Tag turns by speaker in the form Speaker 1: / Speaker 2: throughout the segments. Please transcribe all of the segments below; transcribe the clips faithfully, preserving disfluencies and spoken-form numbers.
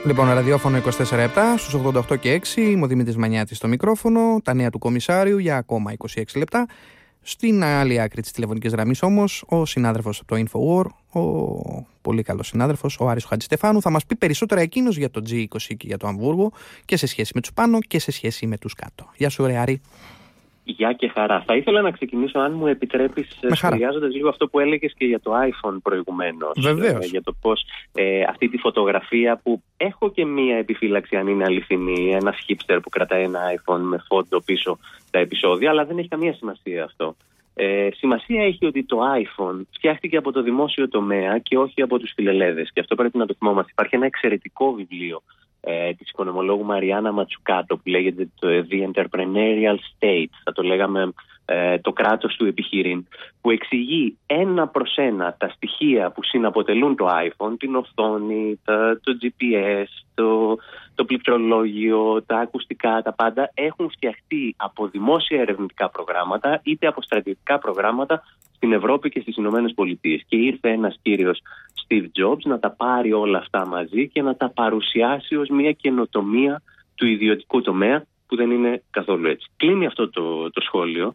Speaker 1: Λοιπόν, ραδιόφωνο είκοσι τέσσερα επτά στους ογδόντα οκτώ και έξι, είμαι ο Δημήτρης Μανιάτης στο μικρόφωνο, τα νέα του Κομισάριου για ακόμα είκοσι έξι λεπτά. Στην άλλη άκρη της τηλεφωνικής γραμμής όμως, ο συνάδελφος από το InfoWar, ο πολύ καλός συνάδελφος, ο Άρης Χατζηστεφάνου, θα μας πει περισσότερα εκείνος για το τζι είκοσι και για το Αμβούργο και σε σχέση με τους πάνω και σε σχέση με τους κάτω. Γεια σου ρε Άρη.
Speaker 2: Γεια και χαρά. Θα ήθελα να ξεκινήσω, αν μου επιτρέπεις, σχολιάζοντας λίγο αυτό που έλεγες και για το iPhone προηγουμένως.
Speaker 1: Βεβαίως.
Speaker 2: Ε, για το πώς ε, αυτή τη φωτογραφία που έχω και μία επιφύλαξη αν είναι αληθινή, ένας hipster που κρατάει ένα iPhone με φόντο πίσω τα επεισόδια, αλλά δεν έχει καμία σημασία αυτό. Ε, σημασία έχει ότι το iPhone φτιάχτηκε από το δημόσιο τομέα και όχι από τους φιλελέδες. Και αυτό πρέπει να το θυμόμαστε. Υπάρχει ένα εξαιρετικό βιβλίο ε, της οικονομολόγου Μαριάννα Ματσουκάτο που λέγεται το The Entrepreneurial State, θα το λέγαμε ε, το κράτος του επιχειρήν, που εξηγεί ένα προς ένα τα στοιχεία που συναποτελούν το iPhone, την οθόνη, τα, το τζι πι ες, το, το πληκτρολόγιο, τα ακουστικά, τα πάντα έχουν φτιαχτεί από δημόσια ερευνητικά προγράμματα είτε από στρατιωτικά προγράμματα στην Ευρώπη και στις Ηνωμένες Πολιτείες. Και ήρθε ένας κύριος Steve Jobs να τα πάρει όλα αυτά μαζί και να τα παρουσιάσει ως μια καινοτομία του ιδιωτικού τομέα, που δεν είναι καθόλου έτσι. Κλείνει αυτό το, το σχόλιο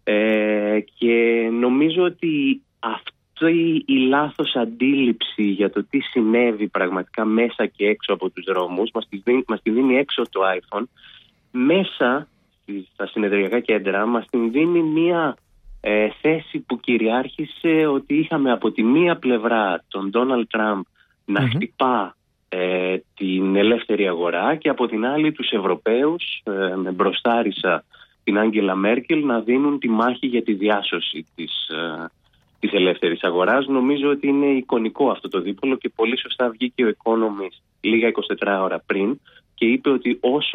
Speaker 2: ε, και νομίζω ότι αυτή η λάθος αντίληψη για το τι συνέβη πραγματικά μέσα και έξω από τους δρόμους μας τη δίνει, μας τη δίνει έξω το iPhone. Μέσα στα συνεδριακά κέντρα μας την δίνει μια ε, θέση που κυριάρχησε ότι είχαμε από τη μία πλευρά τον Donald Trump να mm-hmm. χτυπά ε, την ελεύθερη αγορά και από την άλλη τους Ευρωπαίους ε, με μπροστάρισα την Άγγελα Μέρκελ να δίνουν τη μάχη για τη διάσωση της, ε, της ελεύθερης αγοράς. Νομίζω ότι είναι εικονικό αυτό το δίπολο και πολύ σωστά βγήκε ο Economist λίγα εικοσιτέσσερις ώρα πριν και είπε ότι όσο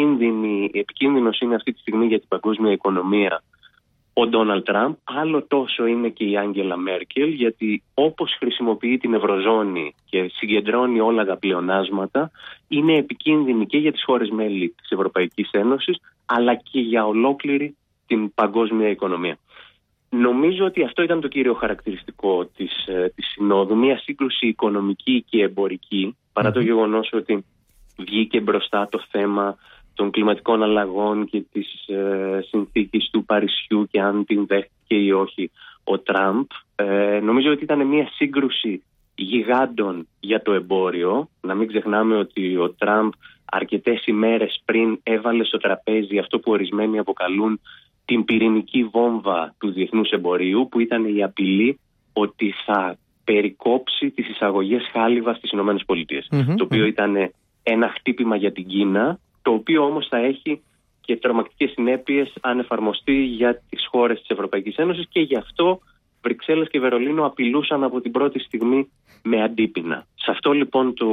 Speaker 2: επικίνδυνος είναι αυτή τη στιγμή για την παγκόσμια οικονομία ο Ντόναλντ Τραμπ, άλλο τόσο είναι και η Άγγελα Μέρκελ, γιατί όπως χρησιμοποιεί την Ευρωζώνη και συγκεντρώνει όλα τα πλεονάσματα, είναι επικίνδυνη και για τις χώρες μέλη της Ευρωπαϊκής Ένωσης, αλλά και για ολόκληρη την παγκόσμια οικονομία. Νομίζω ότι αυτό ήταν το κύριο χαρακτηριστικό της, της Συνόδου, μια σύγκρουση οικονομική και εμπορική, παρά το γεγονός ότι βγήκε μπροστά το θέμα των κλιματικών αλλαγών και της ε, συνθήκης του Παρισιού και αν την δέχτηκε ή όχι ο Τραμπ. Ε, νομίζω ότι ήταν μια σύγκρουση γιγάντων για το εμπόριο. Να μην ξεχνάμε ότι ο Τραμπ αρκετές ημέρες πριν έβαλε στο τραπέζι αυτό που ορισμένοι αποκαλούν την πυρηνική βόμβα του διεθνούς εμπορίου, που ήταν η απειλή ότι θα περικόψει τις εισαγωγές χάλιβα στις ΗΠΑ. Mm-hmm. Το οποίο ήταν ένα χτύπημα για την Κίνα, το οποίο όμως θα έχει και τρομακτικές συνέπειες αν εφαρμοστεί για τις χώρες της Ευρωπαϊκής Ένωσης και γι' αυτό Βρυξέλλες και Βερολίνο απειλούσαν από την πρώτη στιγμή με αντίπεινα. Σε αυτό λοιπόν το,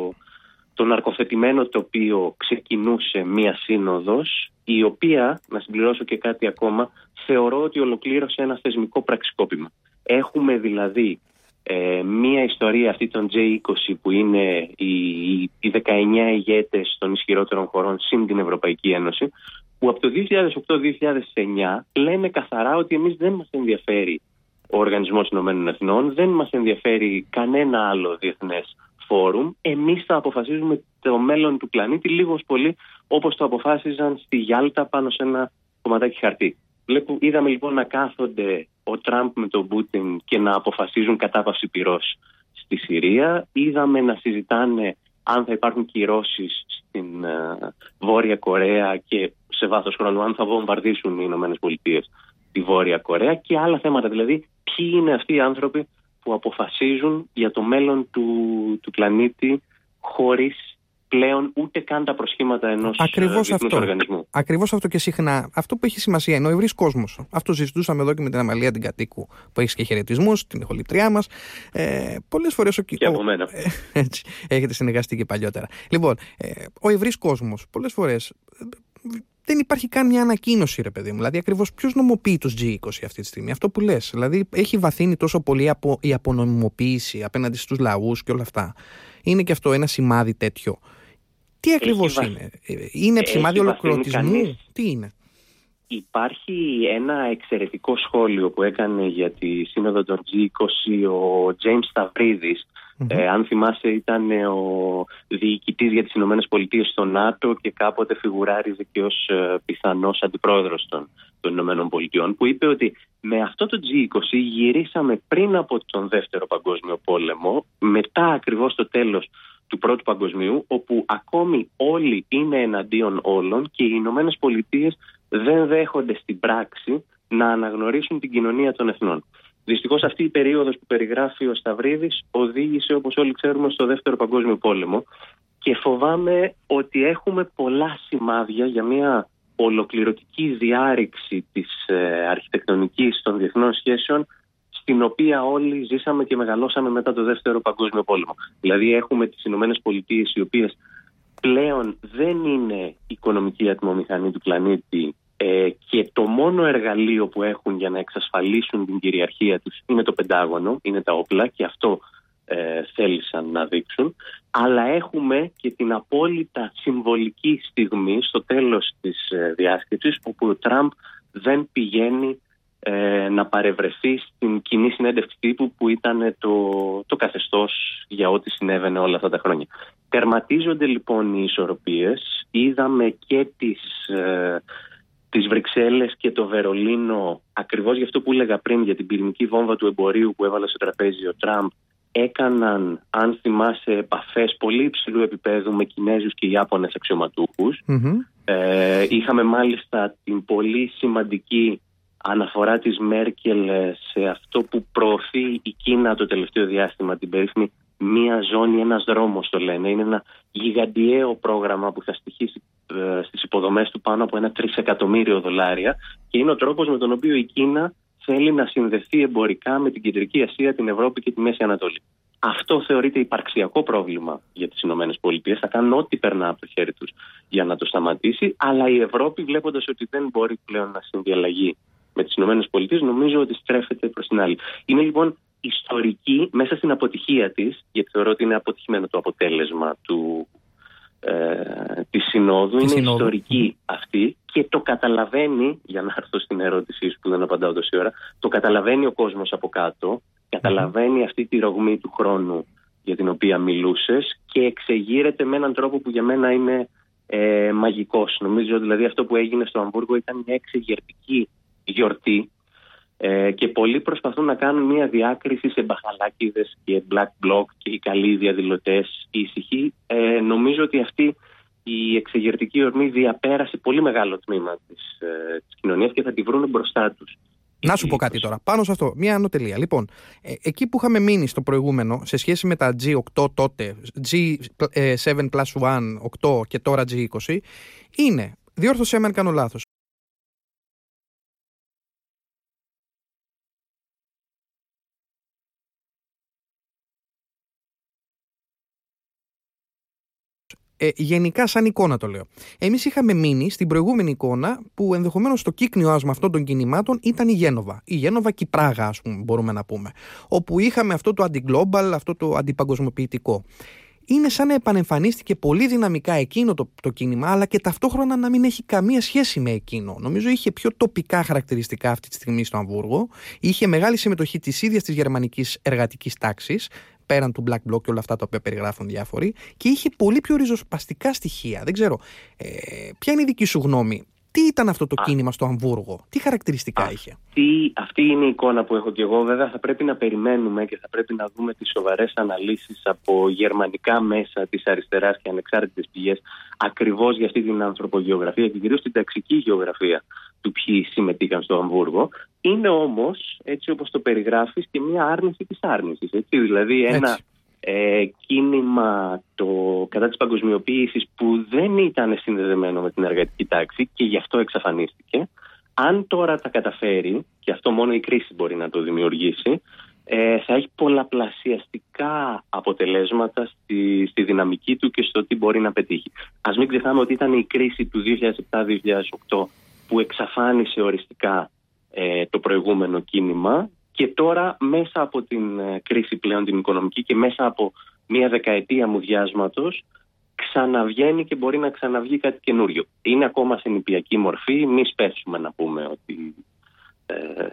Speaker 2: το ναρκοθετημένο τοπίο ξεκινούσε μία σύνοδος, η οποία, να συμπληρώσω και κάτι ακόμα, θεωρώ ότι ολοκλήρωσε ένα θεσμικό πραξικόπημα. Έχουμε δηλαδή Ε, μία ιστορία αυτή των τζέι είκοσι που είναι οι, οι δεκαεννιά ηγέτες των ισχυρότερων χωρών συν την Ευρωπαϊκή Ένωση, που από το δύο χιλιάδες οκτώ δύο χιλιάδες εννιά λένε καθαρά ότι εμείς δεν μας ενδιαφέρει ο Οργανισμός Ηνωμένων Εθνών, δεν μας ενδιαφέρει κανένα άλλο διεθνές φόρουμ, εμείς θα αποφασίζουμε το μέλλον του πλανήτη λίγος πολύ όπως το αποφάσιζαν στη Γιάλτα πάνω σε ένα κομματάκι χαρτί. Είδαμε λοιπόν να κάθονται ο Τραμπ με τον Πούτιν και να αποφασίζουν κατάπαυση πυρός στη Συρία. Είδαμε να συζητάνε αν θα υπάρχουν κυρώσεις στην uh, Βόρεια Κορέα και σε βάθος χρόνου αν θα βομβαρδίσουν οι Ηνωμένες Πολιτείες τη Βόρεια Κορέα και άλλα θέματα. Δηλαδή, ποιοι είναι αυτοί οι άνθρωποι που αποφασίζουν για το μέλλον του, του πλανήτη χωρίς πλέον ούτε καν τα προσχήματα ενός διεθνούς οργανισμού.
Speaker 1: Ακριβώς αυτό και συχνά. Αυτό που έχει σημασία είναι ο ευρύς κόσμος. Αυτό συζητούσαμε εδώ και με την Αμαλία την Κατοίκου, που έχει και χαιρετισμούς, την ηχοληπτριά μας. Ε, πολλές φορές ο
Speaker 2: Και από μένα.
Speaker 1: Ε, έτσι, έχετε συνεργαστεί και παλιότερα. Λοιπόν, ε, ο ευρύς κόσμος, πολλές φορές ε, δεν υπάρχει καν μια ανακοίνωση, ρε παιδί μου. Δηλαδή, ακριβώς ποιος νομοποιεί τους τζι είκοσι αυτή τη στιγμή. Αυτό που λες. Δηλαδή, έχει βαθύνει τόσο πολύ από, η απονομιμοποίηση απέναντι στους λαούς και όλα αυτά. Είναι και αυτό ένα σημάδι τέτοιο. Τι ακριβώς έχει είναι, βα... είναι σημάδι ολοκληρωτισμού, τι είναι?
Speaker 2: Υπάρχει ένα εξαιρετικό σχόλιο που έκανε για τη Σύνοδο των τζι είκοσι ο Τζέιμς Σταυρίδης Mm-hmm. Ε, αν θυμάσαι, ήταν ο διοικητής για τις Ηνωμένες Πολιτείες στο ΝΑΤΟ και κάποτε φιγουράριζε και ως ε, πιθανός αντιπρόεδρος των, των Ηνωμένων Πολιτειών, που είπε ότι με αυτό το τζι είκοσι γυρίσαμε πριν από τον Δεύτερο Παγκόσμιο Πόλεμο, μετά ακριβώς το τέλος του Πρώτου Παγκοσμίου, όπου ακόμη όλοι είναι εναντίον όλων και οι Ηνωμένες Πολιτείες δεν δέχονται στην πράξη να αναγνωρίσουν την κοινωνία των εθνών. Δυστυχώς αυτή η περίοδος που περιγράφει ο Σταυρίδης οδήγησε, όπως όλοι ξέρουμε, στο Δεύτερο Παγκόσμιο Πόλεμο και φοβάμαι ότι έχουμε πολλά σημάδια για μια ολοκληρωτική διάρρηξη της ε, αρχιτεκτονικής των διεθνών σχέσεων, στην οποία όλοι ζήσαμε και μεγαλώσαμε μετά το Δεύτερο Παγκόσμιο Πόλεμο. Δηλαδή έχουμε τις Ηνωμένες Πολιτείες, οι οποίες πλέον δεν είναι οικονομική ατμομηχανή του πλανήτη ε, και το μόνο εργαλείο που έχουν για να εξασφαλίσουν την κυριαρχία τους είναι το Πεντάγωνο, είναι τα όπλα, και αυτό ε, θέλησαν να δείξουν. Αλλά έχουμε και την απόλυτα συμβολική στιγμή στο τέλος της ε, διάσκεψης, όπου ο Τραμπ δεν πηγαίνει Ε, να παρευρεθεί στην κοινή συνέντευξη τύπου που ήταν το, το καθεστώς για ό,τι συνέβαινε όλα αυτά τα χρόνια. Τερματίζονται λοιπόν οι ισορροπίες. Είδαμε και τις, ε, τις Βρυξέλλες και το Βερολίνο, ακριβώς για αυτό που έλεγα πριν, για την πυρηνική βόμβα του εμπορίου που έβαλε στο τραπέζι ο Τραμπ. Έκαναν, αν θυμάσαι, επαφές πολύ υψηλού επίπεδου με Κινέζους και Ιάπωνες αξιωματούχους. Mm-hmm. Ε, είχαμε μάλιστα την πολύ σημαντική αναφορά της Μέρκελ σε αυτό που προωθεί η Κίνα το τελευταίο διάστημα, την περίφημη μία ζώνη, ένας δρόμος το λένε. Είναι ένα γιγαντιαίο πρόγραμμα που θα στοιχήσει ε, στις υποδομές του πάνω από ένα τρισεκατομμύριο δολάρια και είναι ο τρόπος με τον οποίο η Κίνα θέλει να συνδεθεί εμπορικά με την Κεντρική Ασία, την Ευρώπη και τη Μέση Ανατολή. Αυτό θεωρείται υπαρξιακό πρόβλημα για τις Ηνωμένες Πολιτείες. Θα κάνουν ό,τι περνά από το χέρι τους για να το σταματήσει, αλλά η Ευρώπη, βλέποντας ότι δεν μπορεί πλέον να συνδιαλλαγεί με τις Ηνωμένες Πολιτείες, νομίζω ότι στρέφεται προς την άλλη. Είναι λοιπόν ιστορική μέσα στην αποτυχία της, γιατί θεωρώ ότι είναι αποτυχημένο το αποτέλεσμα του, ε, της Συνόδου. Της είναι Συνόδου. Ιστορική αυτή και το καταλαβαίνει, για να έρθω στην ερώτησή σου που δεν απαντάω τόση ώρα, το καταλαβαίνει ο κόσμος από κάτω, καταλαβαίνει αυτή τη ρογμή του χρόνου για την οποία μιλούσες και εξεγείρεται με έναν τρόπο που για μένα είναι ε, μαγικός. Νομίζω δηλαδή αυτό που έγινε στο Αμβούργο ήταν μια εξεγερτική γιορτή ε, και πολλοί προσπαθούν να κάνουν μια διάκριση σε μπαχαλάκιδες και black bloc και οι καλοί διαδηλωτές ήσυχοι. Ε, νομίζω ότι αυτή η εξεγερτική ορμή διαπέρασε πολύ μεγάλο τμήμα της, ε, της κοινωνίας και θα τη βρουν μπροστά τους.
Speaker 1: Να σου πω κάτι τώρα, πάνω σε αυτό, μια ανωτελεία. Λοιπόν, ε, εκεί που είχαμε μείνει στο προηγούμενο, σε σχέση με τα τζι οκτώ τότε, τζι σέβεν πλας ένα, οκτώ και τώρα τζι είκοσι, είναι, διόρθωσέ με αν κάνω λάθος, Ε, γενικά, σαν εικόνα το λέω. Εμείς είχαμε μείνει στην προηγούμενη εικόνα που ενδεχομένως το κύκνιο άσμα αυτών των κινημάτων ήταν η Γένοβα. Η Γένοβα και η Πράγα, ας πούμε, μπορούμε να πούμε. Όπου είχαμε αυτό το αντι-global, αυτό το αντιπαγκοσμιοποιητικό. Είναι σαν να επανεμφανίστηκε πολύ δυναμικά εκείνο το, το κίνημα, αλλά και ταυτόχρονα να μην έχει καμία σχέση με εκείνο. Νομίζω είχε πιο τοπικά χαρακτηριστικά αυτή τη στιγμή στο Αμβούργο. Είχε μεγάλη συμμετοχή της ίδιας της γερμανικής εργατικής τάξης, πέραν του Black Bloc και όλα αυτά τα οποία περιγράφουν διάφοροι, και είχε πολύ πιο ριζοσπαστικά στοιχεία. Δεν ξέρω, ε, ποια είναι η δική σου γνώμη? Τι ήταν αυτό το Α, κίνημα στο Αμβούργο, τι χαρακτηριστικά
Speaker 2: αυτή,
Speaker 1: είχε?
Speaker 2: Αυτή είναι η εικόνα που έχω και εγώ. Βέβαια θα πρέπει να περιμένουμε και θα πρέπει να δούμε τις σοβαρές αναλύσεις από γερμανικά μέσα της αριστεράς και ανεξάρτητες πηγές ακριβώς για αυτή την ανθρωπογεωγραφία και κυρίως την ταξική γεωγραφία του ποιοι συμμετείχαν στο Αμβούργο. Είναι όμως, έτσι όπως το περιγράφεις, και μια άρνηση της άρνησης. Έτσι, δηλαδή ένα έτσι. Ε, κίνημα το, κατά της παγκοσμιοποίησης που δεν ήταν συνδεδεμένο με την εργατική τάξη και γι' αυτό εξαφανίστηκε. Αν τώρα τα καταφέρει, και αυτό μόνο η κρίση μπορεί να το δημιουργήσει, ε, θα έχει πολλαπλασιαστικά αποτελέσματα στη, στη δυναμική του και στο τι μπορεί να πετύχει. Ας μην ξεχνάμε ότι ήταν η κρίση του δύο χιλιάδες επτά δύο χιλιάδες οκτώ που εξαφάνισε οριστικά ε, το προηγούμενο κίνημα. Και τώρα μέσα από την κρίση πλέον την οικονομική και μέσα από μια δεκαετία μουδιάσματος ξαναβγαίνει και μπορεί να ξαναβγεί κάτι καινούριο. Είναι ακόμα σε νηπιακή μορφή, μη σπέσουμε να πούμε ότι ε,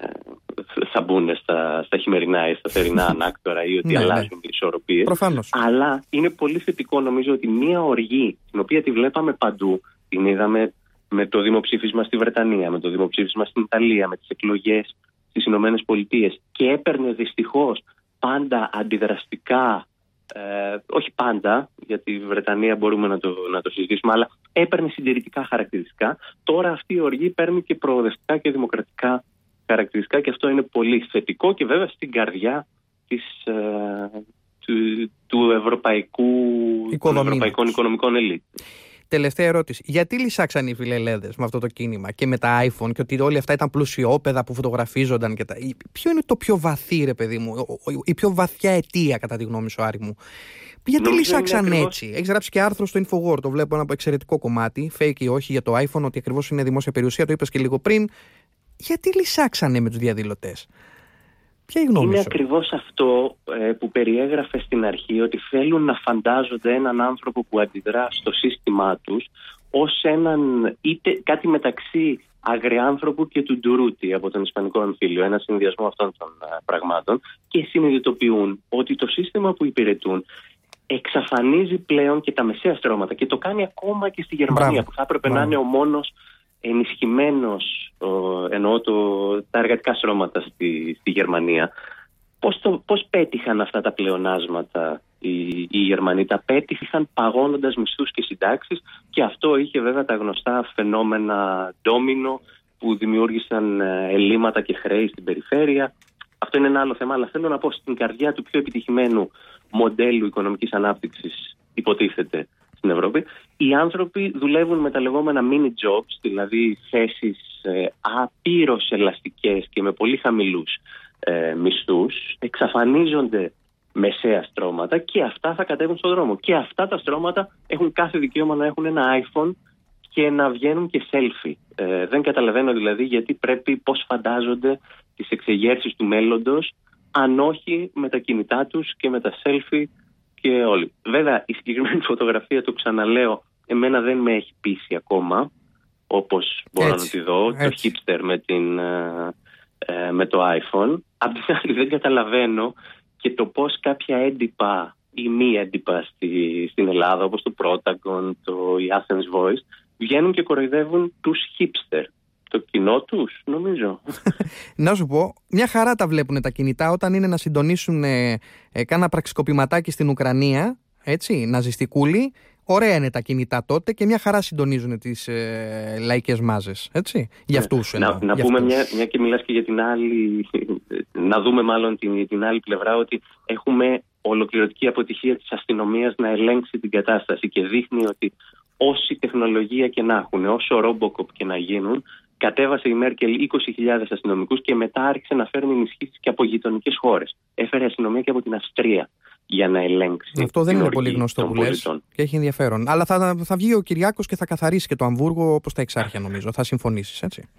Speaker 2: θα μπουν στα, στα χειμερινά ή στα θερινά ανάκτορα ή ότι
Speaker 1: ναι,
Speaker 2: αλλάζουν
Speaker 1: ναι.
Speaker 2: οι ισορροπίες.
Speaker 1: Προφανώς.
Speaker 2: Αλλά είναι πολύ θετικό νομίζω ότι μία οργή, την οποία τη βλέπαμε παντού, την είδαμε με το δημοψήφισμα στη Βρετανία, με το δημοψήφισμα στην Ιταλία, με τις εκλογές στις Ηνωμένες Πολιτείες, και έπαιρνε δυστυχώς πάντα αντιδραστικά, ε, όχι πάντα, γιατί η Βρετανία μπορούμε να το, να το συζητήσουμε, αλλά έπαιρνε συντηρητικά χαρακτηριστικά. Τώρα αυτή η οργή παίρνει και προοδευτικά και δημοκρατικά χαρακτηριστικά, και αυτό είναι πολύ θετικό και βέβαια στην καρδιά της, ε, του, του ευρωπαϊκού, των ευρωπαϊκών οικονομικών ελίτ.
Speaker 1: Τελευταία ερώτηση. Γιατί λυσάξαν οι φιλελέδες με αυτό το κίνημα και με τα iPhone, και ότι όλοι αυτά ήταν πλουσιόπεδα που φωτογραφίζονταν και τα... Ποιο είναι το πιο βαθύ, ρε παιδί μου, η πιο βαθιά αιτία, κατά τη γνώμη σου, Άρη μου? Γιατί λυσάξαν ακριβώς... έτσι? Έχεις γράψει και άρθρο στο InfoWord, το βλέπω, ένα εξαιρετικό κομμάτι, fake ή όχι, για το iPhone, ότι ακριβώς είναι δημόσια περιουσία, το είπες και λίγο πριν. Γιατί λυσάξανε με τους διαδηλωτές? Ποια είναι η γνώμη
Speaker 2: Είναι
Speaker 1: σου?
Speaker 2: ακριβώς αυτό ε, που περιέγραφε στην αρχή, ότι θέλουν να φαντάζονται έναν άνθρωπο που αντιδρά στο σύστημά τους ως έναν, είτε κάτι μεταξύ αγριάνθρωπου και του ντουρούτι από τον Ισπανικό εμφύλιο, ένα συνδυασμό αυτών των ε, πραγμάτων, και συνειδητοποιούν ότι το σύστημα που υπηρετούν εξαφανίζει πλέον και τα μεσαία στρώματα, και το κάνει ακόμα και στη Γερμανία. Μπράβο. Που θα έπρεπε Μπράβο. να είναι ο μόνος ενισχυμένος, εννοώ το, τα εργατικά στρώματα στη, στη Γερμανία. Πώς, το, πώς πέτυχαν αυτά τα πλεονάσματα οι, οι Γερμανοί? Τα πέτυχαν παγώνοντας μισθούς και συντάξεις, και αυτό είχε βέβαια τα γνωστά φαινόμενα ντόμινο που δημιούργησαν ελλείμματα και χρέη στην περιφέρεια. Αυτό είναι ένα άλλο θέμα, αλλά θέλω να πω, στην καρδιά του πιο επιτυχημένου μοντέλου οικονομικής ανάπτυξης, υποτίθεται, στην Ευρώπη, οι άνθρωποι δουλεύουν με τα λεγόμενα mini jobs, δηλαδή θέσεις ε, απείρως ελαστικές και με πολύ χαμηλούς ε, μισθούς, εξαφανίζονται μεσαία στρώματα, και αυτά θα κατέβουν στον δρόμο. Και αυτά τα στρώματα έχουν κάθε δικαίωμα να έχουν ένα iPhone και να βγαίνουν και selfie. Ε, δεν καταλαβαίνω δηλαδή γιατί πρέπει, πώς φαντάζονται τις εξεγέρσεις του μέλλοντος, αν όχι με τα κινητά τους και με τα selfie και όλοι. Βέβαια, η συγκεκριμένη φωτογραφία, το ξαναλέω, εμένα δεν με έχει πείσει ακόμα, όπως μπορώ έτσι, να τη δω, έτσι. Το hipster με, την, ε, με το iPhone. Απ' την άλλη δεν καταλαβαίνω και το πώς κάποια έντυπα ή μη έντυπα στη, στην Ελλάδα, όπως το Protagon, το η Athens Voice, βγαίνουν και κοροϊδεύουν τους hipster. Το κοινό τους, νομίζω.
Speaker 1: Να σου πω, μια χαρά τα βλέπουν τα κινητά όταν είναι να συντονίσουν ε, ε, κάνα πραξικοπηματάκι στην Ουκρανία, έτσι, ναζιστικούλη. Ωραία είναι τα κινητά τότε και μια χαρά συντονίζουν τις ε, λαϊκές μάζες, έτσι, για αυτούς.
Speaker 2: Να,
Speaker 1: εννοώ,
Speaker 2: να
Speaker 1: για
Speaker 2: πούμε,
Speaker 1: αυτούς.
Speaker 2: μια, μια και μιλάς και για την άλλη, να δούμε μάλλον την, την άλλη πλευρά, ότι έχουμε ολοκληρωτική αποτυχία της αστυνομίας να ελέγξει την κατάσταση, και δείχνει ότι όση τεχνολογία και να έχουν, όσο Robocop και να γίνουν, κατέβασε η Μέρκελ είκοσι χιλιάδες αστυνομικούς και μετά άρχισε να φέρνει ενισχύσεις και από γειτονικές χώρες. Έφερε αστυνομία και από την Αυστρία για να ελέγξει.
Speaker 1: Αυτό δεν είναι πολύ γνωστό που λες και έχει ενδιαφέρον. Αλλά θα, θα βγει ο Κυριάκος και θα καθαρίσει και το Αμβούργο όπως τα εξάρχεια, νομίζω. Θα συμφωνήσεις, έτσι.